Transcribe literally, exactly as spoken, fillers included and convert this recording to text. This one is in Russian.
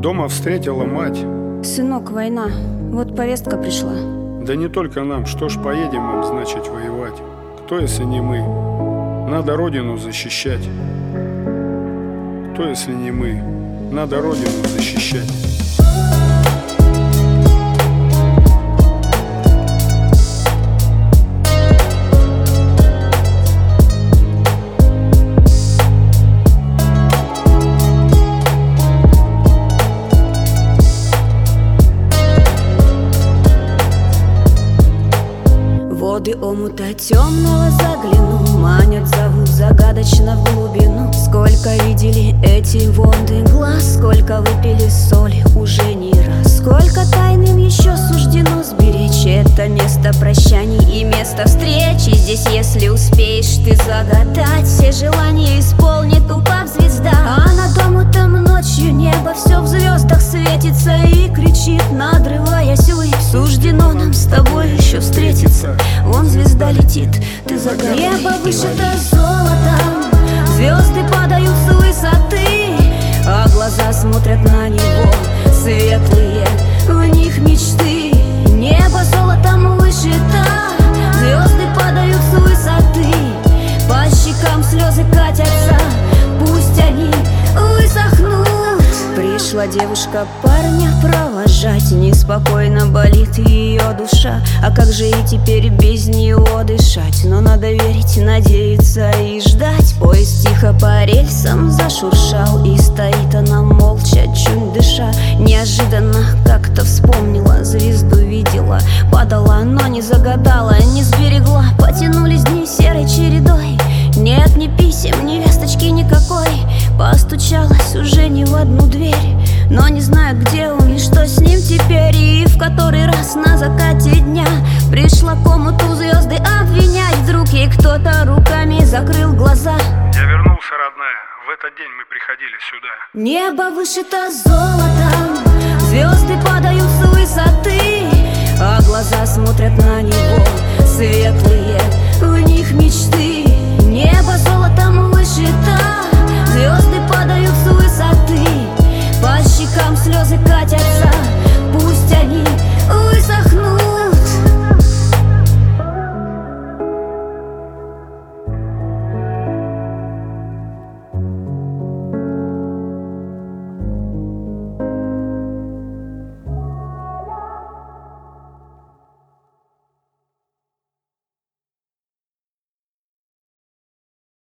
Дома встретила мать. Сынок, война. Вот повестка пришла. Да не только нам, что ж поедем им, значит, воевать? Кто, если не мы? Надо родину защищать. Кто, если не мы? Надо родину защищать. Воды омута темного заглянул, манят, зовут загадочно в глубину. Сколько видели эти воды глаз, сколько выпили соли уже не раз. Сколько тайным еще суждено сберечь это место прощаний и место встречи. Здесь, если успеешь ты загадать, все желания исполнит, упав звезда. А над омутом ночью небо все в звездах светится и кричит, надрываясь ввысь. Суждено нам с тобой еще встретиться. Вон звезда летит, ты загадывай. Небо вышито золотом, звезды падают с высоты, а глаза смотрят на него, светлые, в них мечты. Небо золотом вышито, звезды падают с высоты, по щекам слезы катятся, пусть они высохнут. Пришла девушка парня провожать, неспокойно болит ее душа. А как же и теперь без него дышать? Но надо верить, надеяться и ждать. Поезд тихо по рельсам зашуршал, и стоит она молча, чуть дыша. Неожиданно как-то вспомнила, звезду видела, падала, но не загадала, не сберегла. Потянулись дни серой чередой, нет ни писем, ни весточки никакой. Постучалась уже не в одну дверь, но не знаю, где он и что с ним теперь. И в который раз на закате дня пришла к омуту звезды обвинять. Вдруг ей кто-то руками закрыл глаза. Я вернулся, родная, в этот день мы приходили сюда. Небо вышито золотом, звезды падают с высоты, а глаза смотрят на него, светлые,